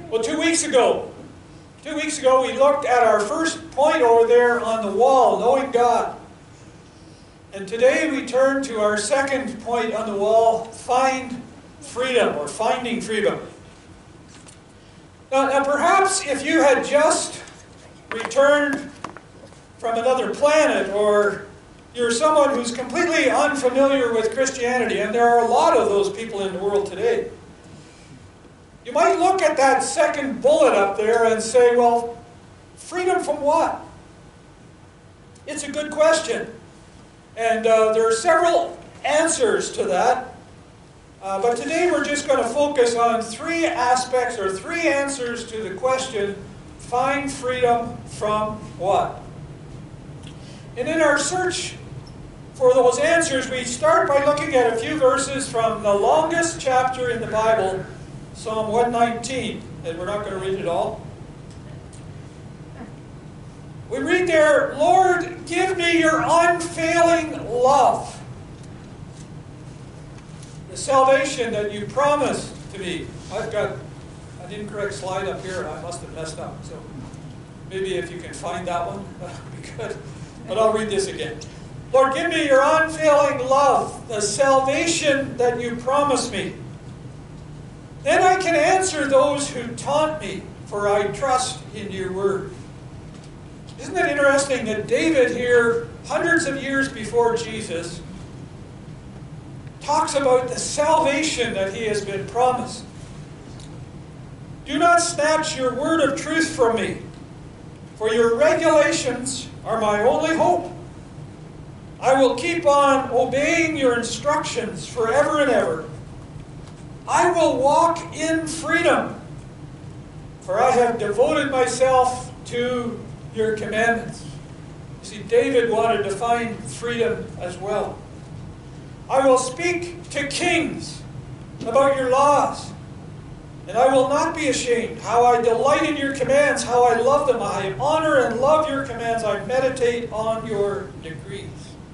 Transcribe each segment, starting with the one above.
Well, 2 weeks ago we looked at our first point over there on the wall, knowing God. And today we turn to our second point on the wall, find freedom, or finding freedom. Now perhaps if you had just returned from another planet, or you're someone who's completely unfamiliar with Christianity, and there are a lot of those people in the world today, you might look at that second bullet up there and say, well, freedom from what? It's a good question. And there are several answers to that. But today we're just going to focus on three aspects, or three answers to the question, find freedom from what? And in our search for those answers, we start by looking at a few verses from the longest chapter in the Bible, Psalm 119, and we're not going to read it all. We read there, Lord, give me your unfailing love, the salvation that you promised to me. I didn't correct slide up here, and I must have messed up. So maybe if you can find that one, that would be good. But I'll read this again. Lord, give me your unfailing love, the salvation that you promised me. Then I can answer those who taunt me, for I trust in your word. Isn't it interesting that David here, hundreds of years before Jesus, talks about the salvation that he has been promised? Do not snatch your word of truth from me, for your regulations are my only hope. I will keep on obeying your instructions forever and ever. I will walk in freedom, for I have devoted myself to your commandments. You see, David wanted to find freedom as well. I will speak to kings about your laws, and I will not be ashamed. How I delight in your commands, how I love them. I honor and love your commands. I meditate on your decrees.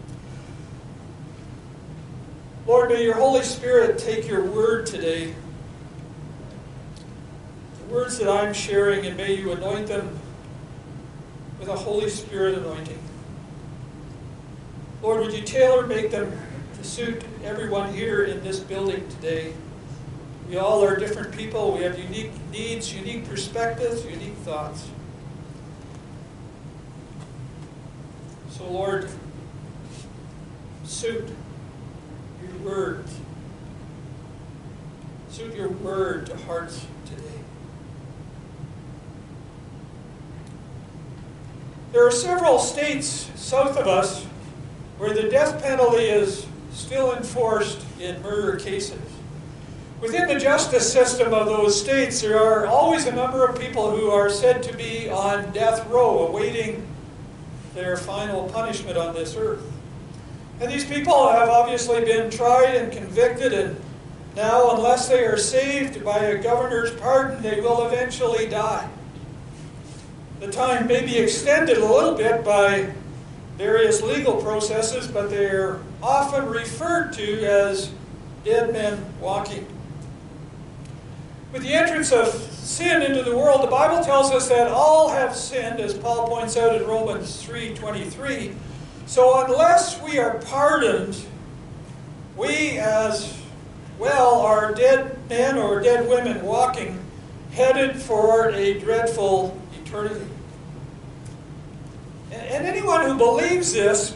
Lord, may your Holy Spirit take your word today, the words that I'm sharing, and may you anoint them with a Holy Spirit anointing. Lord, would you make them to suit everyone here in this building today? We all are different people. We have unique needs, unique perspectives, unique thoughts. So, Lord, suit your word. Suit your word to hearts today. There are several states south of us where the death penalty is still enforced in murder cases. Within the justice system of those states, there are always a number of people who are said to be on death row, awaiting their final punishment on this earth. And these people have obviously been tried and convicted, and now, unless they are saved by a governor's pardon, they will eventually die. The time may be extended a little bit by various legal processes, but they're often referred to as dead men walking. With the entrance of sin into the world, the Bible tells us that all have sinned, as Paul points out in Romans 3:23. So unless we are pardoned, we as well are dead men or dead women walking, headed for a dreadful eternity. And anyone who believes this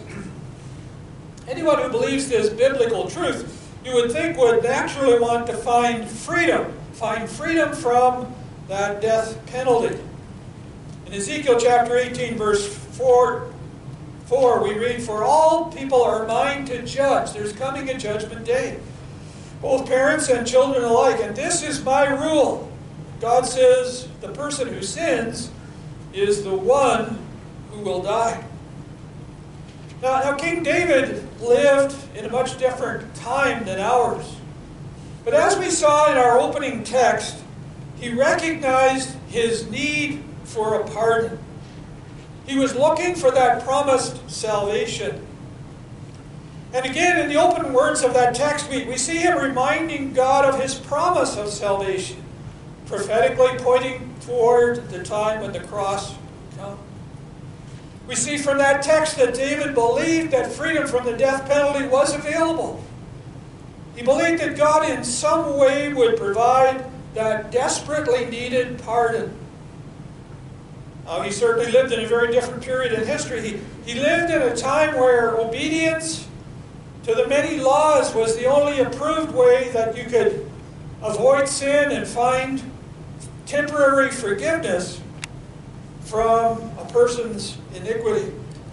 biblical truth, you would think would naturally want to find freedom from that death penalty. In Ezekiel chapter 18, verse 4, we read, "For all people are mine to judge." There's coming a judgment day, both parents and children alike. And this is my rule. God says the person who sins is the one who will die. Now King David lived in a much different time than ours. But as we saw in our opening text, he recognized his need for a pardon. He was looking for that promised salvation. And again, in the open words of that text, we see him reminding God of his promise of salvation. prophetically pointing toward the time when the cross would come. We see from that text that David believed that freedom from the death penalty was available. He believed that God in some way would provide that desperately needed pardon. He certainly lived in a very different period in history. He lived in a time where obedience to the many laws was the only approved way that you could avoid sin and find temporary forgiveness from a person's iniquity.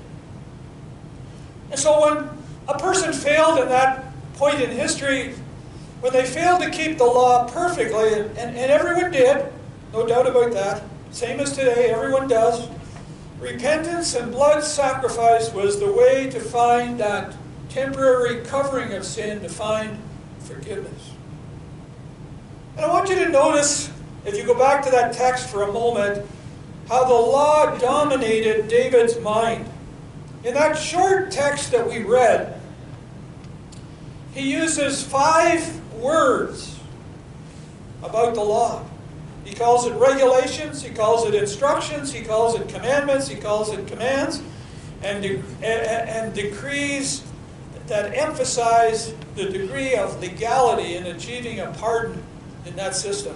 And so when a person failed in that point in history, when they failed to keep the law perfectly, and everyone did, no doubt about that, same as today, everyone does, repentance and blood sacrifice was the way to find that temporary covering of sin, to find forgiveness. And I want you to notice, if you go back to that text for a moment, how the law dominated David's mind. In that short text that we read, he uses 5 words about the law. He calls it regulations, he calls it instructions, he calls it commandments, he calls it commands, and decrees that emphasize the degree of legality in achieving a pardon in that system.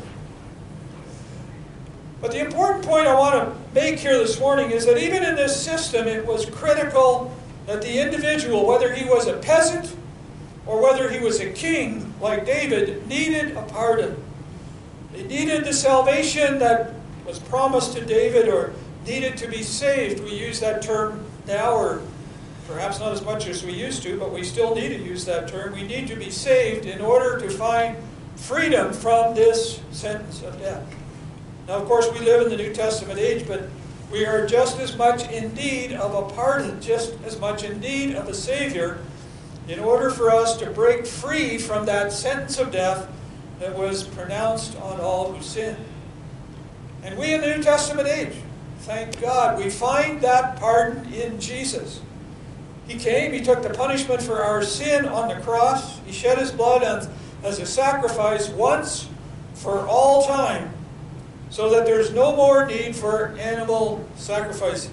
But the important point I want to make here this morning is that even in this system, it was critical that the individual, whether he was a peasant or whether he was a king like David, needed a pardon. They needed the salvation that was promised to David, or needed to be saved. We use that term now, or perhaps not as much as we used to, but we still need to use that term. We need to be saved in order to find freedom from this sentence of death. Now, of course, we live in the New Testament age, but we are just as much in need of a pardon, just as much in need of a Savior, in order for us to break free from that sentence of death that was pronounced on all who sin. And we in the New Testament age, thank God, we find that pardon in Jesus. He came, He took the punishment for our sin on the cross. He shed His blood as a sacrifice once for all time, so that there's no more need for animal sacrifices.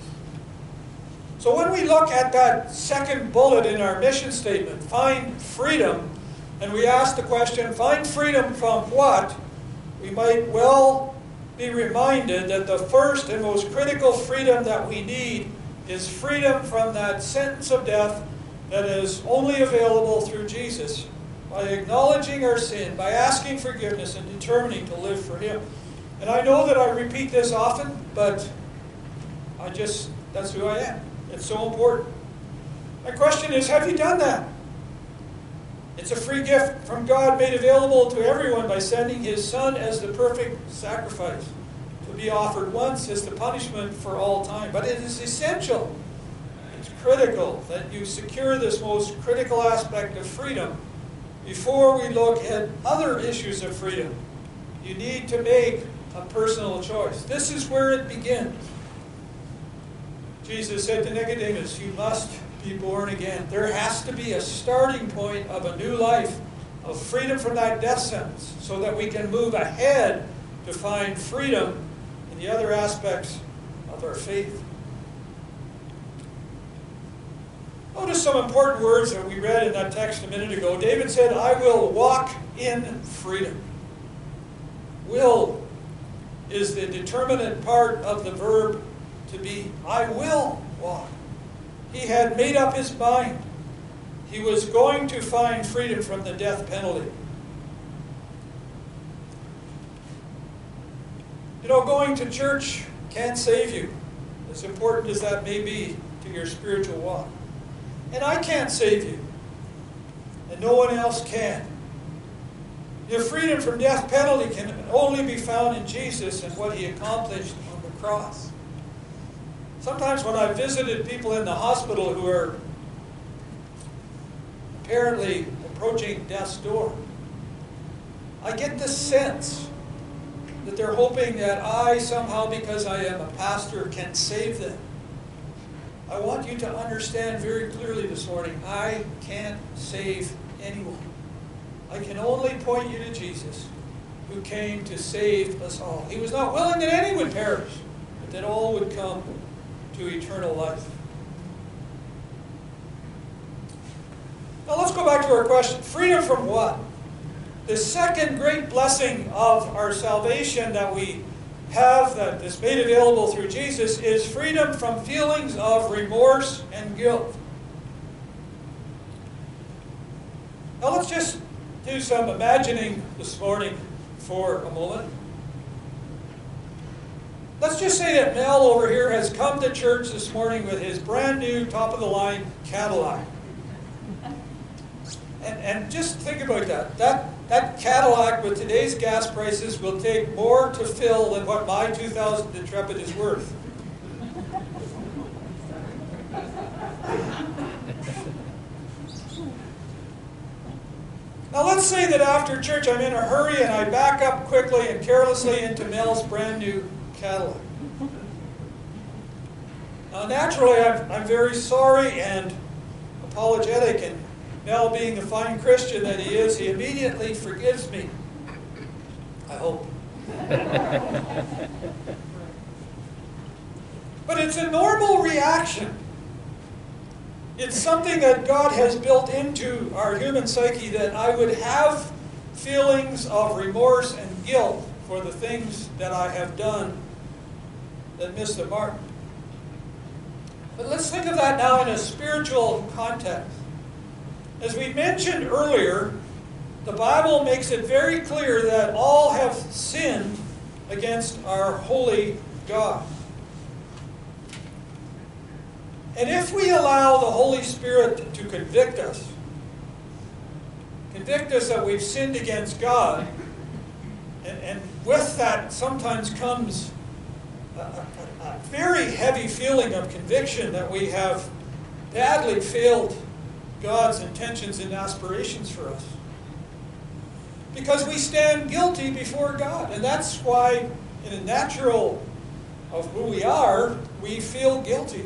So when we look at that second bullet in our mission statement, find freedom, and we ask the question, find freedom from what? We might well be reminded that the first and most critical freedom that we need is freedom from that sentence of death that is only available through Jesus, by acknowledging our sin, by asking forgiveness, and determining to live for Him. And I know that I repeat this often, but that's who I am. It's so important. My question is, have you done that? It's a free gift from God made available to everyone by sending His Son as the perfect sacrifice to be offered once as the punishment for all time. But it is essential, it's critical that you secure this most critical aspect of freedom before we look at other issues of freedom. You need to make a personal choice. This is where it begins. Jesus said to Nicodemus, you must be born again. There has to be a starting point of a new life, of freedom from that death sentence, so that we can move ahead to find freedom in the other aspects of our faith. Notice some important words that we read in that text a minute ago. David said, I will walk in freedom. Will is the determinate part of the verb to be. I will walk. He had made up his mind. He was going to find freedom from the death penalty. You know, going to church can't save you, as important as that may be to your spiritual walk. And I can't save you. And no one else can. Your freedom from death penalty can only be found in Jesus and what He accomplished on the cross. Sometimes when I've visited people in the hospital who are apparently approaching death's door, I get the sense that they're hoping that I somehow, because I am a pastor, can save them. I want you to understand very clearly this morning, I can't save anyone. I can only point you to Jesus, who came to save us all. He was not willing that any would perish, but that all would come to eternal life. Now let's go back to our question. Freedom from what? The second great blessing of our salvation that we have, that is made available through Jesus, is freedom from feelings of remorse and guilt. Now let's just do some imagining this morning for a moment. Let's just say that Mel over here has come to church this morning with his brand new top-of-the-line Cadillac. And just think about that. That Cadillac with today's gas prices will take more to fill than what my 2000 Intrepid is worth. Now let's say that after church I'm in a hurry and I back up quickly and carelessly into Mel's brand new Cadillac. Now naturally I'm very sorry and apologetic, and Mel, being the fine Christian that he is, he immediately forgives me. I hope. But it's a normal reaction. It's something that God has built into our human psyche, that I would have feelings of remorse and guilt for the things that I have done that miss the mark. But let's think of that now in a spiritual context. As we mentioned earlier, the Bible makes it very clear that all have sinned against our holy God. And if we allow the Holy Spirit to convict us that we've sinned against God, and with that sometimes comes a very heavy feeling of conviction that we have badly failed God's intentions and aspirations for us. Because we stand guilty before God. And that's why, in a natural of who we are, we feel guilty.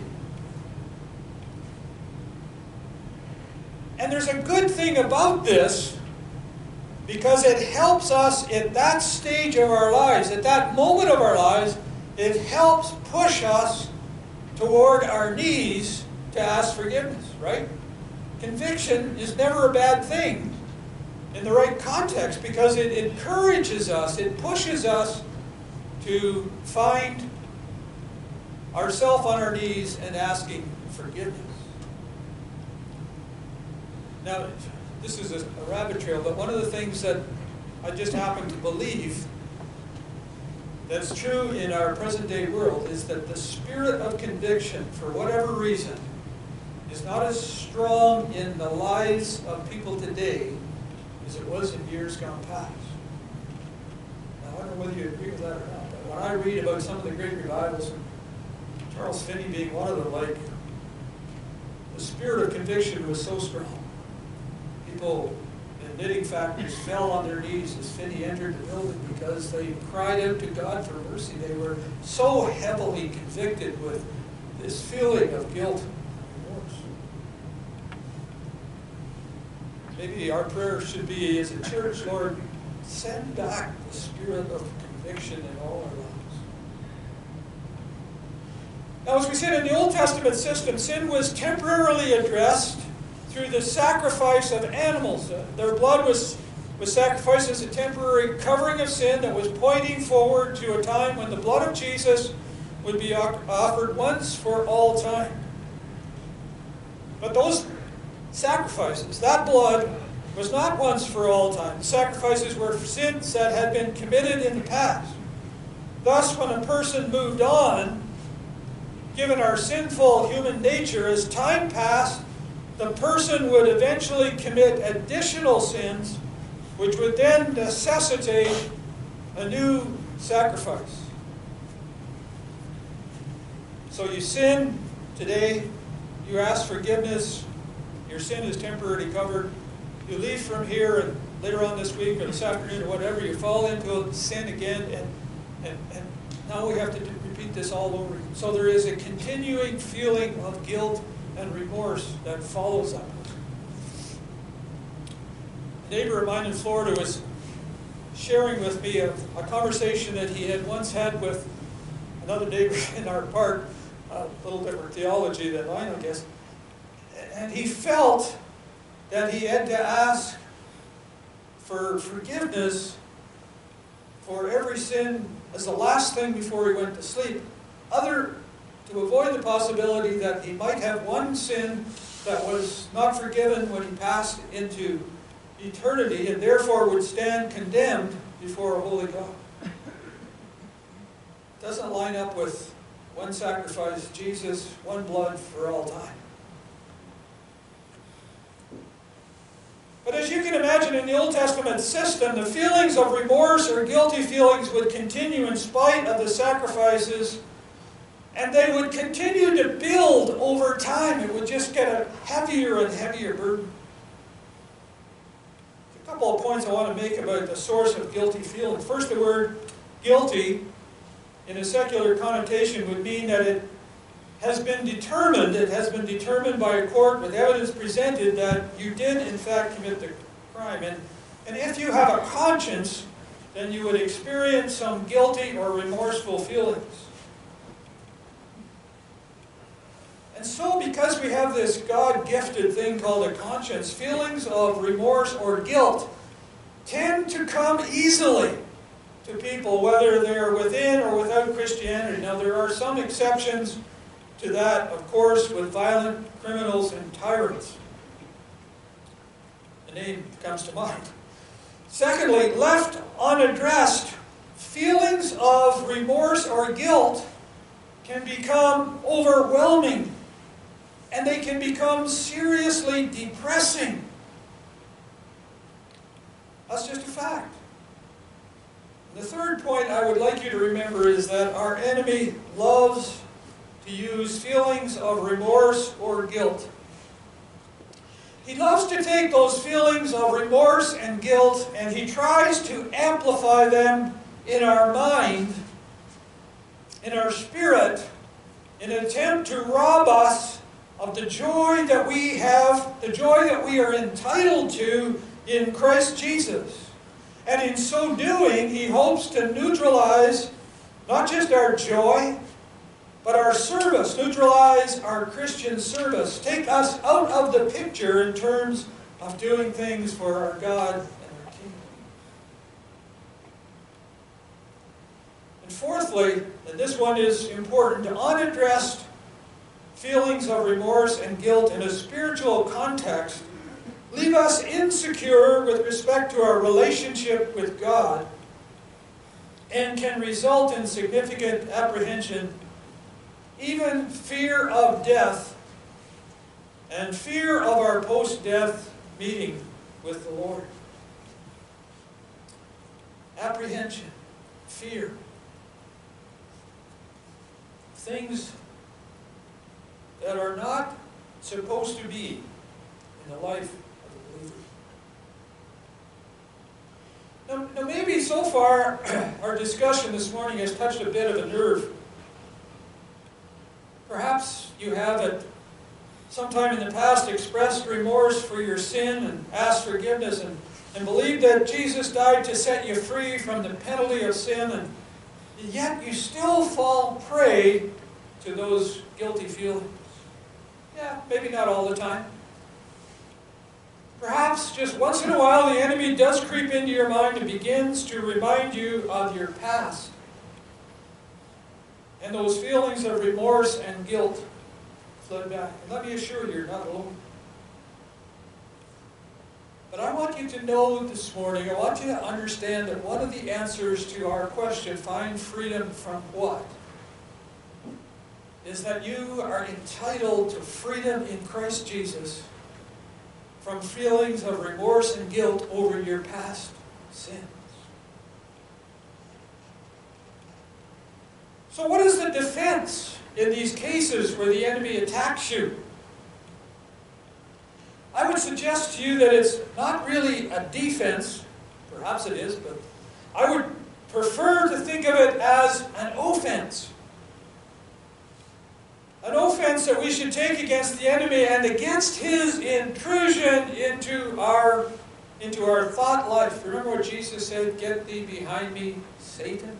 And there's a good thing about this, because it helps us at that stage of our lives, at that moment of our lives, it helps push us toward our knees to ask forgiveness, right? Conviction is never a bad thing in the right context, because it encourages us, it pushes us to find ourselves on our knees and asking forgiveness. Now, this is a rabbit trail, but one of the things that I just happen to believe that's true in our present day world is that the spirit of conviction, for whatever reason, is not as strong in the lives of people today as it was in years gone past. Now, I don't know whether you agree with that or not, but when I read about some of the great revivals, and Charles Finney being one of them, like, the spirit of conviction was so strong. People in knitting factories fell on their knees as Finney entered the building because they cried out to God for mercy. They were so heavily convicted with this feeling of guilt. Maybe our prayer should be, as a church, Lord, send back the spirit of conviction in all our lives. Now, as we said, in the Old Testament system, sin was temporarily addressed through the sacrifice of animals. Their blood was sacrificed as a temporary covering of sin that was pointing forward to a time when the blood of Jesus would be offered once for all time. But those sacrifices, that blood, was not once for all time. The sacrifices were for sins that had been committed in the past. Thus, when a person moved on, given our sinful human nature, as time passed, the person would eventually commit additional sins, which would then necessitate a new sacrifice. So you sin today, you ask forgiveness, your sin is temporarily covered. You leave from here, and later on this week or this afternoon or whatever, you fall into sin again, and now we have to repeat this all over. So there is a continuing feeling of guilt and remorse that follows that. A neighbor of mine in Florida was sharing with me of a conversation that he had once had with another neighbor in our park, a little different theology than mine, I guess. And he felt that he had to ask for forgiveness for every sin as the last thing before he went to sleep, to avoid the possibility that he might have one sin that was not forgiven when he passed into eternity and therefore would stand condemned before a holy God. Doesn't line up with one sacrifice, Jesus, one blood for all time. But as you can imagine, in the Old Testament system, the feelings of remorse or guilty feelings would continue in spite of the sacrifices, and they would continue to build over time. It would just get a heavier and heavier burden. A couple of points I want to make about the source of guilty feelings. First, the word guilty, in a secular connotation, would mean that it has been determined by a court with evidence presented that you did in fact commit the crime. And if you have a conscience, then you would experience some guilty or remorseful feelings. And so, because we have this God-gifted thing called a conscience, feelings of remorse or guilt tend to come easily to people, whether they're within or without Christianity. Now, there are some exceptions to that, of course, with violent criminals and tyrants. The name comes to mind. Secondly, left unaddressed, feelings of remorse or guilt can become overwhelming, and they can become seriously depressing. That's just a fact. The third point I would like you to remember is that our enemy loves to use feelings of remorse or guilt. He loves to take those feelings of remorse and guilt and he tries to amplify them in our mind, in our spirit, in an attempt to rob us of the joy that we have, the joy that we are entitled to in Christ Jesus. And in so doing, he hopes to neutralize not just our joy, but our service, neutralize our Christian service, take us out of the picture in terms of doing things for our God and our King. And fourthly, and this one is important, unaddressed feelings of remorse and guilt in a spiritual context leave us insecure with respect to our relationship with God and can result in significant apprehension, even fear of death, and fear of our post-death meeting with the Lord. Apprehension, fear, things that are not supposed to be in the life of the believer. Now maybe so far our discussion this morning has touched a bit of a nerve. Perhaps you have at sometime in the past expressed remorse for your sin and asked forgiveness and believed that Jesus died to set you free from the penalty of sin, and yet you still fall prey to those guilty feelings. Yeah, maybe not all the time. Perhaps just once in a while the enemy does creep into your mind and begins to remind you of your past. And those feelings of remorse and guilt flood back. And let me assure you, you're not alone. But I want you to know this morning, I want you to understand that one of the answers to our question, find freedom from what? Is that you are entitled to freedom in Christ Jesus from feelings of remorse and guilt over your past sins. So what is the defense in these cases where the enemy attacks you? I would suggest to you that it's not really a defense. Perhaps it is, but I would prefer to think of it as an offense. An offense that we should take against the enemy and against his intrusion into our into our thought life. Remember what Jesus said, "Get thee behind me, Satan"?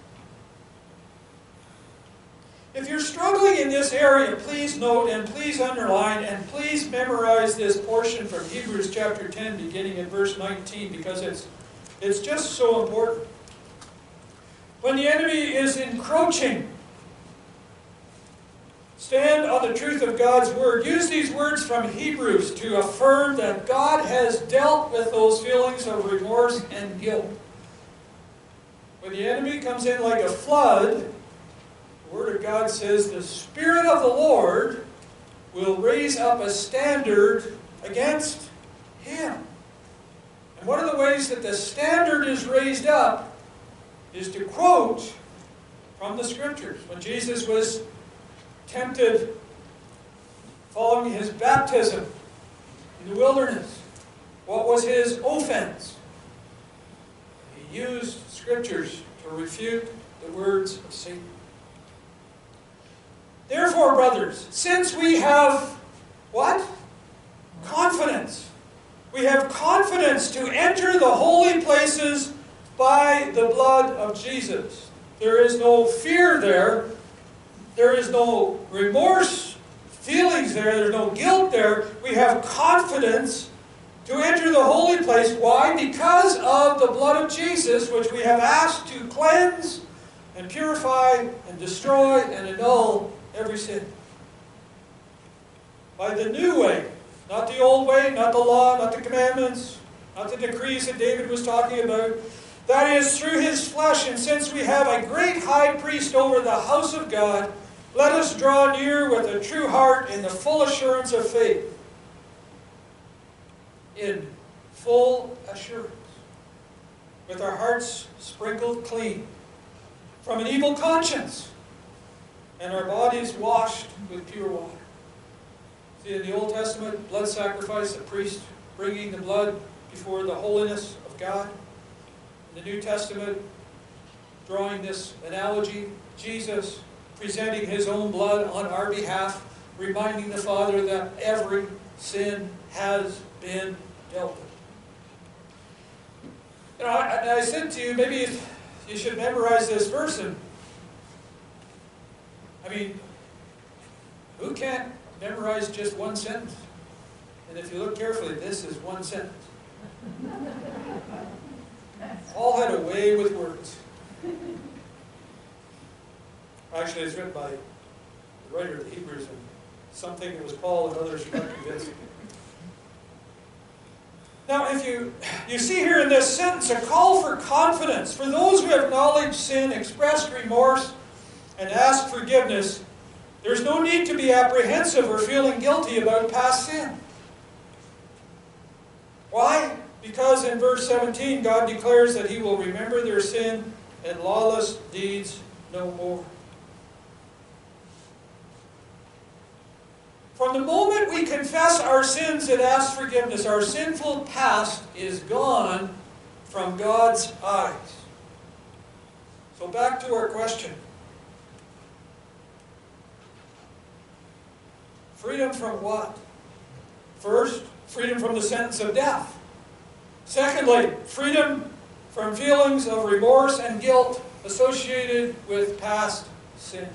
If you're struggling in this area, please note and please underline and please memorize this portion from Hebrews chapter 10, beginning in verse 19, because it's just so important. When the enemy is encroaching, stand on the truth of God's Word. Use these words from Hebrews to affirm that God has dealt with those feelings of remorse and guilt. When the enemy comes in like a flood, the Word of God says the Spirit of the Lord will raise up a standard against him. And one of the ways that the standard is raised up is to quote from the Scriptures. When Jesus was tempted following his baptism in the wilderness, what was his offense? He used Scriptures to refute the words of Satan. Therefore, brothers, since we have what? Confidence. We have confidence to enter the holy places by the blood of Jesus. There is no fear there. There is no remorse feelings there. There's no guilt there. We have confidence to enter the holy place. Why? Because of the blood of Jesus, which we have asked to cleanse and purify and destroy and annul every sin. By the new way, not the old way, not the law, not the commandments, not the decrees that David was talking about. That is, through his flesh. And since we have a great high priest over the house of God, let us draw near with a true heart in the full assurance of faith. In full assurance. With our hearts sprinkled clean from an evil conscience and our bodies washed with pure water. See, in the Old Testament, blood sacrifice, the priest bringing the blood before the holiness of God. In the New Testament, drawing this analogy, Jesus presenting his own blood on our behalf, reminding the Father that every sin has been dealt with. You know, I said to you, maybe you should memorize this verse. I mean, who can't memorize just one sentence? And if you look carefully, this is one sentence. Paul had a way with words. Actually, it's written by the writer of the Hebrews, and some think it was Paul and others are not convinced. Now, if you see here in this sentence a call for confidence. For those who have acknowledged sin, expressed remorse, and asked forgiveness, there's no need to be apprehensive or feeling guilty about past sin. Why? Because in verse 17, God declares that he will remember their sin and lawless deeds no more. From the moment we confess our sins and ask forgiveness, our sinful past is gone from God's eyes. So back to our question. Freedom from what? First, freedom from the sentence of death. Secondly, freedom from feelings of remorse and guilt associated with past sin.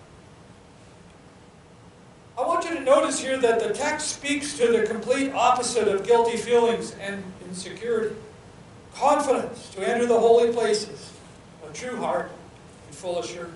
I want you to notice here that the text speaks to the complete opposite of guilty feelings and insecurity. Confidence to enter the holy places, a true heart, and full assurance.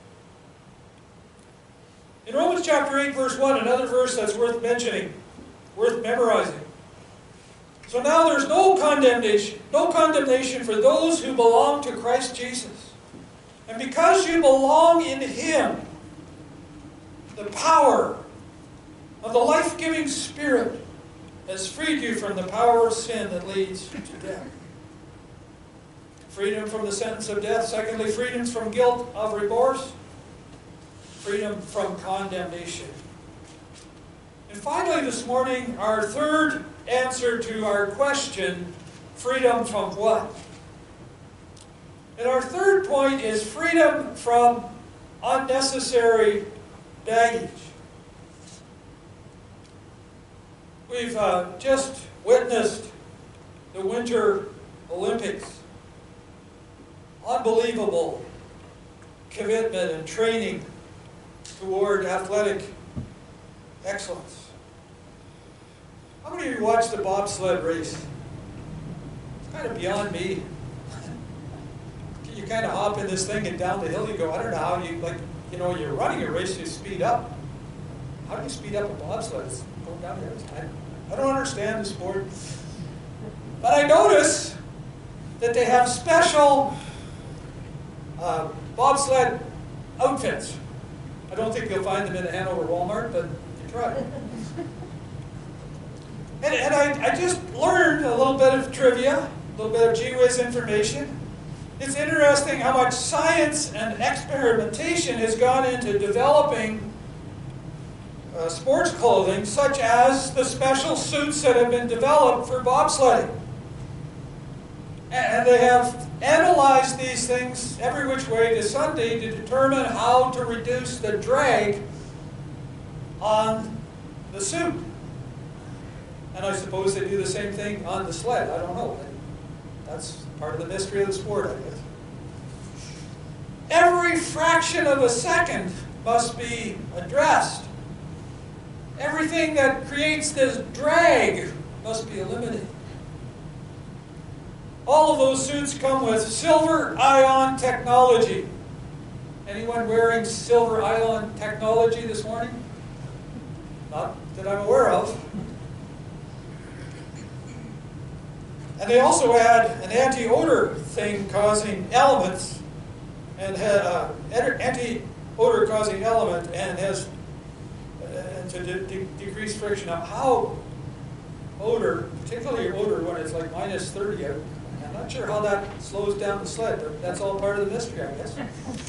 In Romans chapter 8, verse 1, another verse that's worth mentioning, worth memorizing. So now there's no condemnation for those who belong to Christ Jesus. And because you belong in him, the power of the life-giving Spirit has freed you from the power of sin that leads to death. Freedom from the sentence of death. Secondly, freedom from guilt of remorse. Freedom from condemnation. And finally this morning, our third answer to our question, freedom from what? And our third point is freedom from unnecessary baggage. We've just witnessed the Winter Olympics. Unbelievable commitment and training toward athletic excellence. How many of you watched the bobsled race? It's kind of beyond me. You kind of hop in this thing and down the hill you go. I don't know how you, like, you know, you're running a race, you speed up. How do you speed up a bobsled? It's going down there. I don't understand the sport. But I notice that they have special bobsled outfits. I don't think you'll find them in the Hanover Walmart, but you try. And I just learned a little bit of trivia, a little bit of gee whiz information. It's interesting how much science and experimentation has gone into developing sports clothing, such as the special suits that have been developed for bobsledding. And they have analyzed these things every which way to Sunday to determine how to reduce the drag on the suit. And I suppose they do the same thing on the sled. I don't know. That's part of the mystery of the sport, I guess. Every fraction of a second must be addressed. Everything that creates this drag must be eliminated. All of those suits come with silver ion technology. Anyone wearing silver ion technology this morning? Not that I'm aware of. And they also had an anti-odor thing causing elements, and had anti-odor causing element, and has to decrease friction. Now, how odor, particularly odor when it's like minus 30, I'm not sure how that slows down the sled, but that's all part of the mystery, I guess.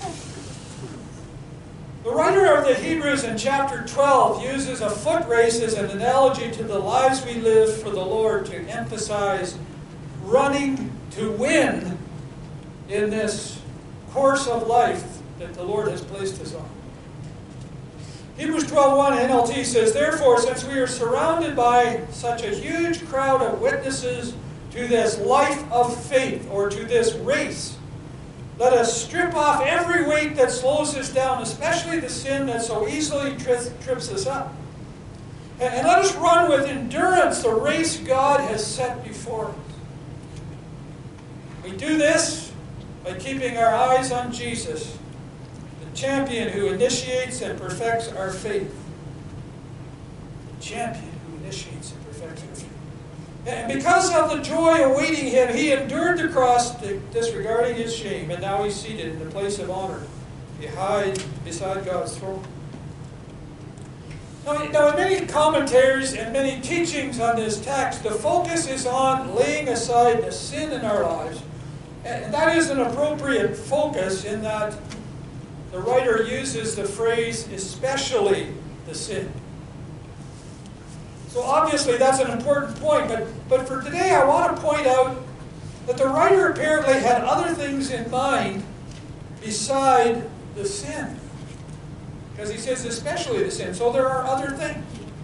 The writer of the Hebrews in chapter 12 uses a foot race as an analogy to the lives we live for the Lord to emphasize running to win in this course of life that the Lord has placed us on. Hebrews 12:1 NLT says, "Therefore, since we are surrounded by such a huge crowd of witnesses to this life of faith," or to this race, "let us strip off every weight that slows us down, especially the sin that so easily trips us up. And let us run with endurance the race God has set before us." We do this by keeping our eyes on Jesus, the champion who initiates and perfects our faith. The champion who initiates and perfects our faith. And because of the joy awaiting him, he endured the cross, disregarding his shame, and now he's seated in the place of honor beside God's throne. Now, in many commentaries and many teachings on this text, the focus is on laying aside the sin in our lives. And that is an appropriate focus in that the writer uses the phrase, especially the sin. So obviously that's an important point, but for today I want to point out that the writer apparently had other things in mind beside the sin. Because he says especially the sin, so there are other things.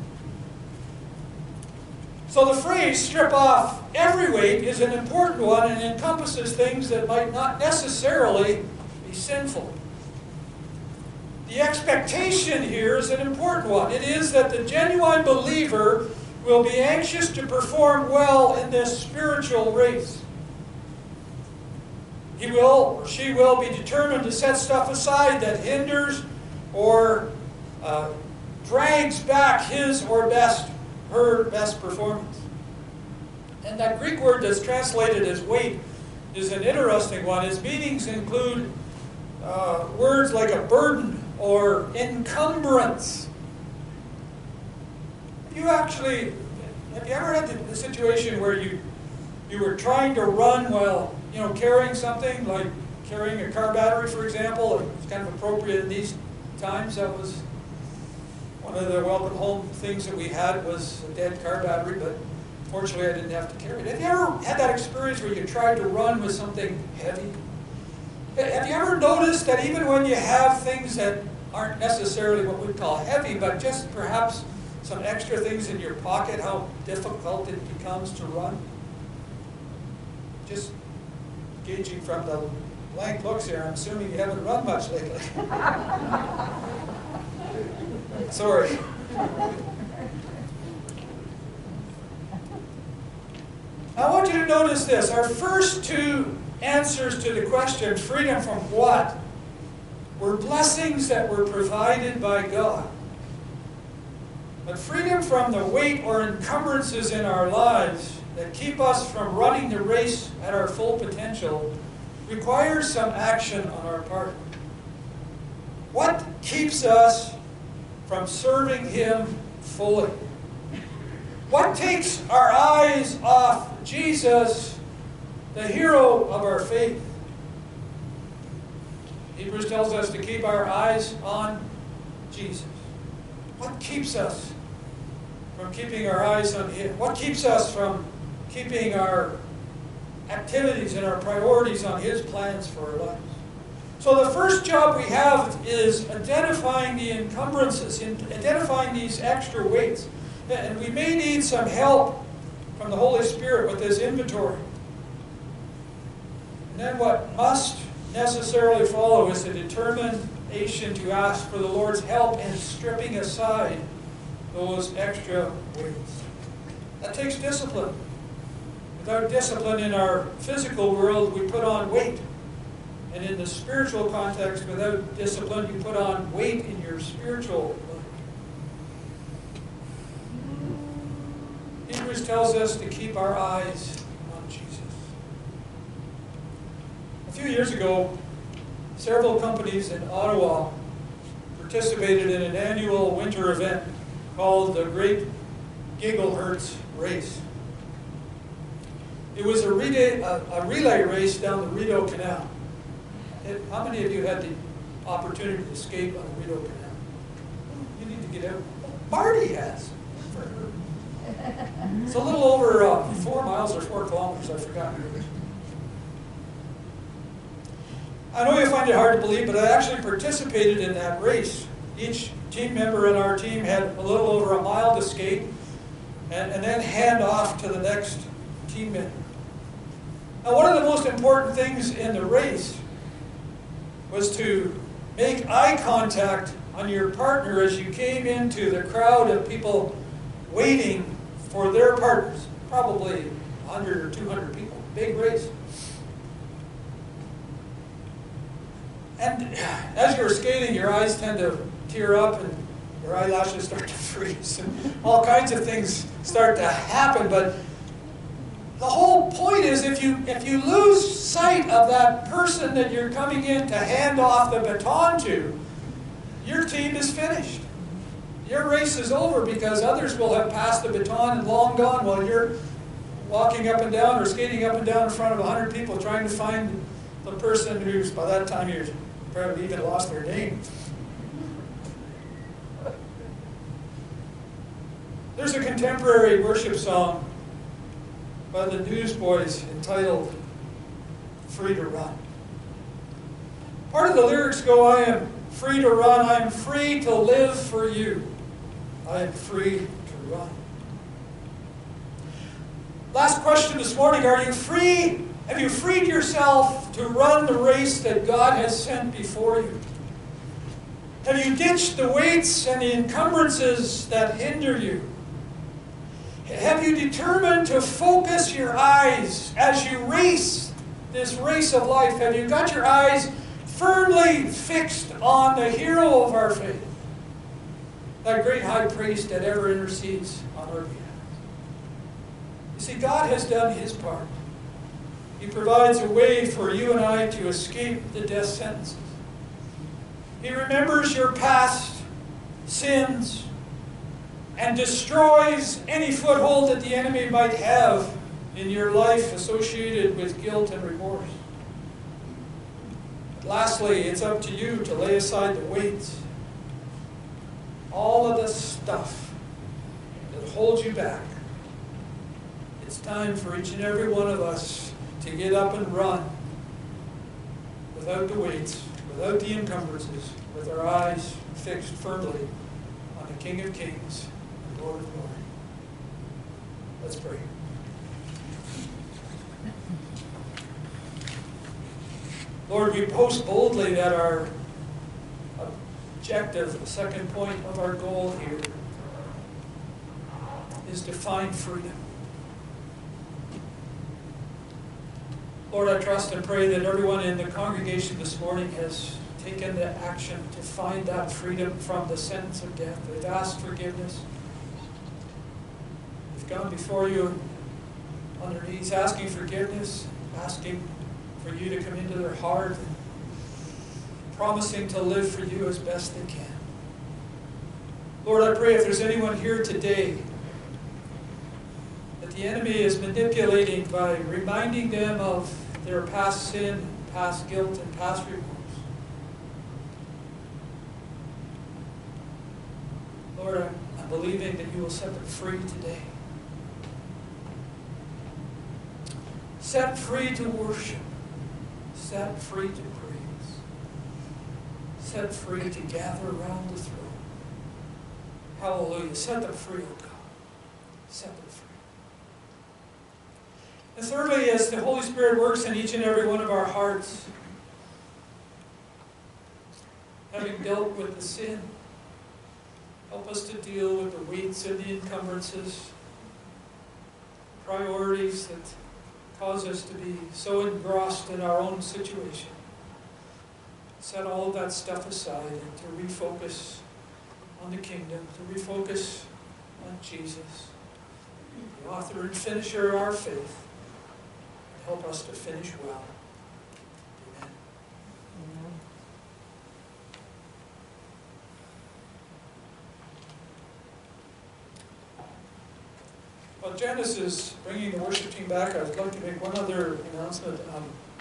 So the phrase, strip off every weight, is an important one and encompasses things that might not necessarily be sinful. The expectation here is an important one. It is that the genuine believer will be anxious to perform well in this spiritual race. He will or she will be determined to set stuff aside that hinders or drags back his or her best performance. And that Greek word that's translated as weight is an interesting one. Its meanings include words like a burden or encumbrance. Have you ever had the situation where you were trying to run while carrying something, like carrying a car battery, for example? It's kind of appropriate in these times. That was one of the welcome home things that we had, was a dead car battery, but fortunately I didn't have to carry it. Have you ever had that experience where you tried to run with something heavy? Have you ever noticed that even when you have things that aren't necessarily what we'd call heavy, but just perhaps some extra things in your pocket, how difficult it becomes to run? Just gauging from the blank looks here, I'm assuming you haven't run much lately. Sorry. I want you to notice this. Our first two answers to the question, freedom from what, were blessings that were provided by God. But freedom from the weight or encumbrances in our lives that keep us from running the race at our full potential requires some action on our part. What keeps us from serving Him fully? What takes our eyes off Jesus, the hero of our faith? Hebrews tells us to keep our eyes on Jesus. What keeps us from keeping our eyes on Him? What keeps us from keeping our activities and our priorities on His plans for our lives? So the first job we have is identifying the encumbrances, identifying these extra weights. And we may need some help from the Holy Spirit with this inventory. And then what must necessarily follow is a determination to ask for the Lord's help in stripping aside those extra weights. That takes discipline. Without discipline in our physical world, we put on weight. And in the spiritual context, without discipline, you put on weight in your spiritual life. Hebrews tells us to keep our eyes on Jesus. A few years ago, several companies in Ottawa participated in an annual winter event called the Great Gigglehertz Race. It was a relay race down the Rideau Canal. How many of you had the opportunity to skate on the Rideau Canal? You need to get out. Marty has. It's a little over 4 miles or 4 kilometers, I forgot. I know you find it hard to believe, but I actually participated in that race. Each team member in our team had a little over a mile to skate and then hand off to the next team member. Now, one of the most important things in the race was to make eye contact on your partner as you came into the crowd of people waiting for their partners. Probably 100 or 200 people. Big race. And as you're skating, your eyes tend to tear up and your eyelashes start to freeze and all kinds of things start to happen. But the whole point is if you lose sight of that person that you're coming in to hand off the baton to, your team is finished. Your race is over because others will have passed the baton and long gone while you're walking up and down or skating up and down in front of 100 people trying to find the person who's, by that time, you've probably even lost their name. There's a contemporary worship song by the Newsboys entitled Free to Run. Part of the lyrics go, I am free to run, I am free to live for you. I am free to run. Last question this morning, are you free? Have you freed yourself to run the race that God has sent before you? Have you ditched the weights and the encumbrances that hinder you? Have you determined to focus your eyes as you race this race of life? Have you got your eyes firmly fixed on the hero of our faith? That great high priest that ever intercedes on our behalf. You see, God has done His part. He provides a way for you and I to escape the death sentences. He remembers your past sins and destroys any foothold that the enemy might have in your life associated with guilt and remorse. But lastly, it's up to you to lay aside the weights, all of the stuff that holds you back. It's time for each and every one of us to get up and run without the weights, without the encumbrances, with our eyes fixed firmly on the King of Kings and Lord of Glory. Let's pray. Lord, we boast boldly that our objective, the second point of our goal here, is to find freedom. Lord, I trust and pray that everyone in the congregation this morning has taken the action to find that freedom from the sentence of death. They've asked forgiveness. They've gone before you on their knees asking forgiveness, asking for you to come into their heart, and promising to live for you as best they can. Lord, I pray if there's anyone here today that the enemy is manipulating by reminding them of their past sin, past guilt, and past remorse, Lord, I'm believing that you will set them free today. Set free to worship. Set free to praise. Set free to gather around the throne. Hallelujah. Set them free, O God. Set them free. And thirdly, as the Holy Spirit works in each and every one of our hearts, having dealt with the sin, help us to deal with the weights and the encumbrances, priorities that cause us to be so engrossed in our own situation. Set all of that stuff aside and to refocus on the kingdom, to refocus on Jesus, the author and finisher of our faith. Help us to finish well. Amen. While Janice is bringing the worship team back, I'd like to make one other announcement.